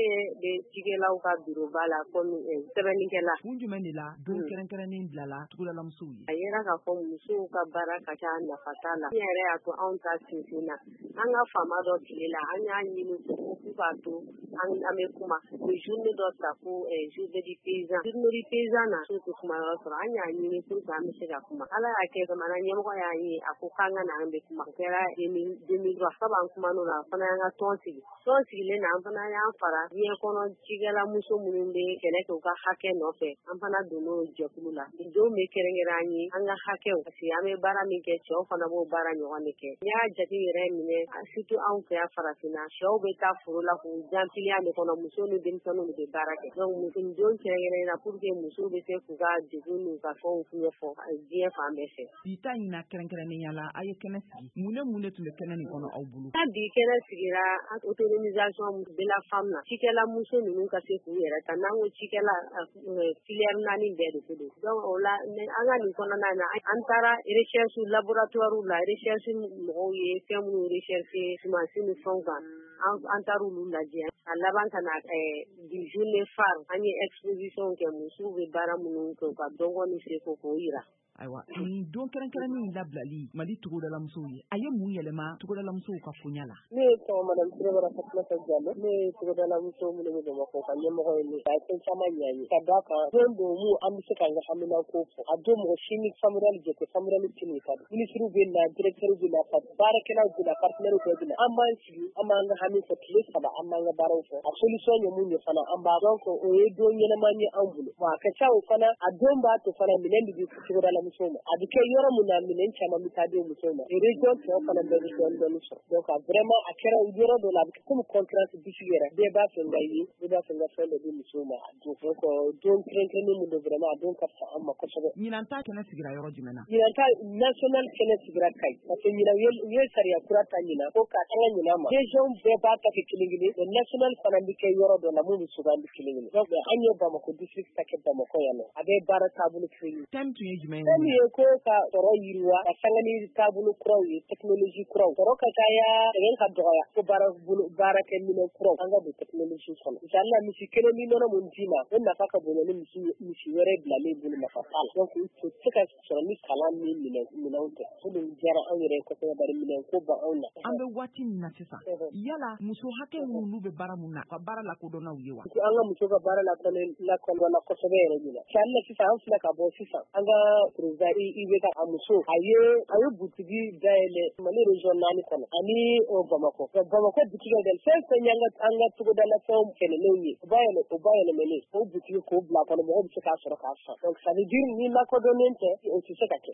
bɛ cikɛlaw ka bureau la comme sɛbɛnnikɛla. Kun jumɛn de la don kɛrɛnkɛrɛnnen bilala togodalamusow ye? A yera k'a fɔ musow ka baara ka ca nafa t'a la. Min yɛrɛ y'a to anw ta sinsinna. An ka faama dɔ tile la an y'a ɲini ko k'a to an bɛ kuma. O journée dɔ ta ko journée du paysan. Journée du paysan na so tɛ kuma yɔrɔ sɔrɔ. An y'a ɲini pour que an bɛ se ka kuma. Ala y'a kɛ jamana ɲɛmɔgɔ y'a ye a ko k'an ka na an bɛ kuma. O kɛra 2003 sabu an kuman'o la an fana y'an ka tɔn sigi. Tɔn sigilen na an fana y'an fara diɲɛ kɔnɔ cikɛla muso minnu bɛ kɛlɛ kɛ u ka hakɛ nɔfɛ. An fana donn'o jɛkulu la. Don bɛ kɛrɛnkɛrɛn an ye an ka hakɛw parce que an bɛ baara min kɛ cɛw fana b'o baara ɲɔgɔn de kɛ. N'i y'a jate yɛrɛ minɛ surtout anw fɛ yan farafinna cɛw bɛ taa foro la k'u janpiliya de kɔnɔ muso ni denmisɛnninw de bɛ baara kɛ. Donc don kɛrɛnkɛrɛn na pour que musow bɛ se k'u ka degun n'u ka fɛnw ɲɛfɔ diɲɛ fan bɛɛ fɛ. Bi ta in na kɛrɛnkɛrɛnnenya la a ye kɛnɛ sigi. Mun de tun bɛ kɛnɛ nin kɔnɔ aw bolo? Bi kɛnɛ sigira autonomisation de la femme na. Cikɛla muso ninnu ka se k'u yɛrɛ ta. N'an ko cikɛla filière 4 bɛɛ de ko don. Donc o la an ka nin kɔnɔna na an taara recherche laboratoire la recherche mɔgɔw ye fɛn minnu recherche sumansi ni fɛnw kan. An taara olu lajɛ. A laban ka na du journée phare an ye exposition kɛ musow bɛ baara minnu kɛ u ka dɔnko ni seko k'o yira. Ayiwa nin don kɛrɛnkɛrɛnnen labilali Mali togodalamusow ye a ye mun yɛlɛma togodalamusow ka foɲa la? Ne ye madame Sirébara Fatumata Diallo ne ye togodalamuso minnu bɛ Bamakɔ ka ɲɛmɔgɔ ye ka fɛn caman ɲɛ ye ka d'a kan don don mun an bɛ se ka an ka haminako fɔ a don mɔgɔ si ni Samuel Jɛte Samuel Tini ka don ministre bɛ na directeur bɛ na baarakɛlaw bɛ na partenaire bɛɛ bɛ na an b'an sigi an b'an ka hami fɔ tile 3 an b'an ka baaraw fɔ a solution ye mun ye fana an b'a dɔn ko o ye don ɲɛnama ye an bolo wa a ka ca o fana a don b'a to fana minɛn de bɛ togodalamusow ma a bɛ kɛ yɔrɔ min na minɛn caman bɛ taa di musow ma région tɔw fana bɛɛ bɛ dɔɔni sɔrɔ donc vraiment a kɛra yɔrɔ dɔ la a bɛ kɛ comme concurrence bisigi yɛrɛ bɛɛ b'a fɛ ka ye bɛɛ b'a fɛ ka fɛn dɔ di musow ma a don donc don kɛrɛnkɛrɛnnen min don vraiment a don ka fisa an ma kosɛbɛ. Ɲinan ta kɛnɛ sigira yɔrɔ jumɛn na? Ɲinan ta national kɛnɛ sigira Kayi parce que ɲinan u ye sariya kura ta ɲinan ko ka an ka ɲinan ma région bɛɛ b'a ta kɛ kelen kelen mais national fana bɛ kɛ yɔrɔ dɔ la mun bɛ sugandi kelen kelen donc an ye Bamako district ta kɛ Bamako yan nɔ a bɛ baara taabolo kelen ye. Thème tun ye jumɛn ye? Thème ye ko ka sɔrɔ yiriwa ka sanga ni taabolo kuraw ye technologie kuraw sɔrɔ ka caya sɛgɛn ka dɔgɔya ko baarakɛ minɛn kuraw an ka don technologie kɔnɔ inshallah misi kelen ni nɔnɔ mun d'i ma o nafa ka bon ni misi wɛrɛ bilalen bolo nafa t'a la donc o tɛ ka sɔrɔ ni kalan ni minɛnw tɛ o de diyara anw yɛrɛ kosɛbɛ bari minɛn ko ban anw na. An bɛ waati min na sisan yala muso hakɛ minnu bɛ baara mun na ka baara lakodɔnnaw ye wa? An ka muso ka baara lakɔdɔnna kosɛbɛ yɛrɛ de la inshallah sisan an filɛ ka bɔ sisan an ka président IBK a muso a ye butigi dayɛlɛ Mali région 4 kɔnɔ ani Bamako butigi dɛ fɛn ye an ka togodala fɛnw fɛnɛlenw ye o ba yɛlɛmɛlen o butigi k'o bila kɔnɔ mɔgɔw bɛ se k'a sɔrɔ k'a san donc ça veut dire ni lakɔdɔnnen tɛ o tɛ se ka kɛ.